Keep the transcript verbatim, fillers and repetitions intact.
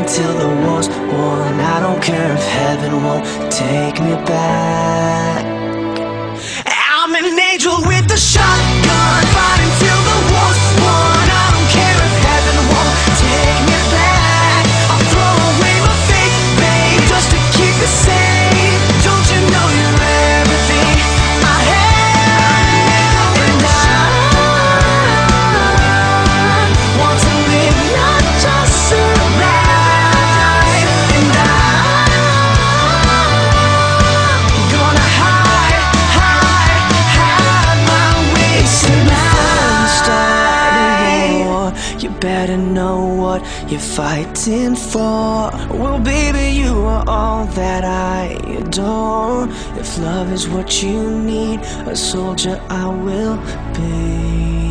till the war's won. I don't care if heaven won't take me back. I'm an angel with a shotgun, fighting till the war's won. I don't care if heaven won't take me back. I'll throw away my faith, babe, just to keep it safe. Don't you know you're everything I have? And I want to live, not just survive. And I'm gonna hide, hide, hide my way tonight. You better know what you're fighting for. Well, baby, you are all that I adore. If love is what you need, a soldier I will be.